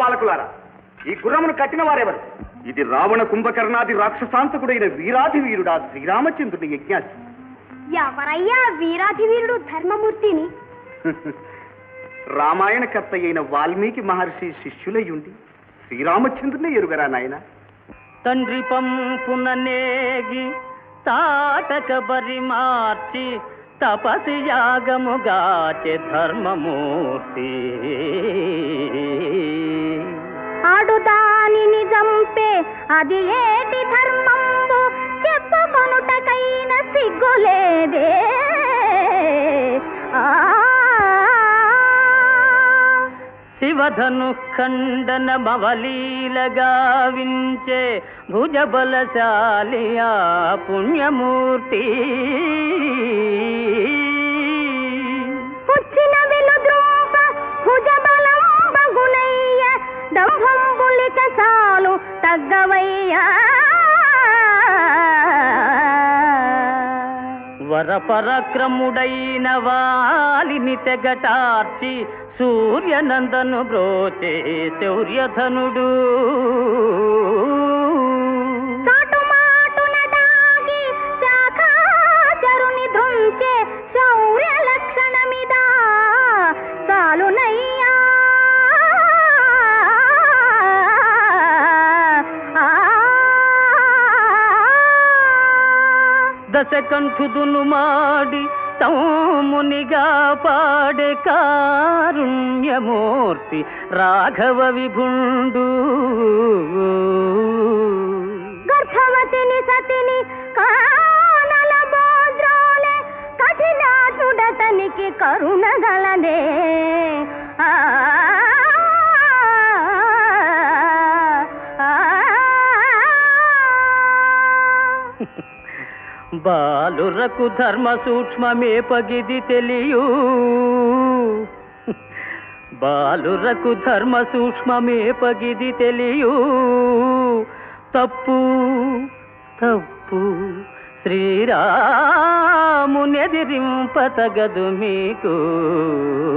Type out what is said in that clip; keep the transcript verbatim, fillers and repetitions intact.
పాలకులారా, ఈ గుర్రమును కట్టిన వారెవరు? ఇది రావణ కుంభకర్ణాది రాక్షసాంతకుడైన వీరాధి వీరుడా శ్రీరామచంద్రుని యజ్ఞాసి. ఎవరయ్యా వీరాధి వీరుడు ధర్మమూర్తిని? రామాయణ కర్త అయిన వాల్మీకి మహర్షి శిష్యులయ్యుండి శ్రీరామచంద్రుని ఎరుగరా నాయన? తండ్రి పంపుననేగి తాటక బరి మార్చి తపసి యాగముగాచె ధర్మమూర్తి. ఆడు దానిని జంపే అది ఏటి ధర్మంబు చెప్పుకొనుటకైన సిగ్గులేదే. శివధను ఖండన మవలీలగా వించే భుజబలశాలియా పుణ్యమూర్తి. పుచ్చిన వెలుద్రూప భుజబలం బగునయ్య దంభంబులిక సాలు తగ్గవయ్యా. వరపరక్రముడైన వాలిని తెగటార్చి సూర్యనందను బ్రోచే శౌర్యధనుడు. చాటుమాటున దాగి శాఖాచరుని ధృంచే శౌర్య లక్షణమిదా చాలునయ్యా. దశకంఠుదును మాడి తౌమునిగా పాడే కారుణ్యమూర్తి రాఘవ విభుండు. గర్భవతిని సతిని కానల బోద్రోలే కఠినాచుడతనికి కరుణగలదే. బాలురకు ధర్మ సూక్ష్మమే పగిది తెలియు. బాలురకు ధర్మ సూక్ష్మమే పగిది తెలియు. తప్పు తప్పు శ్రీరామునెదిరింప తగదు మీకు.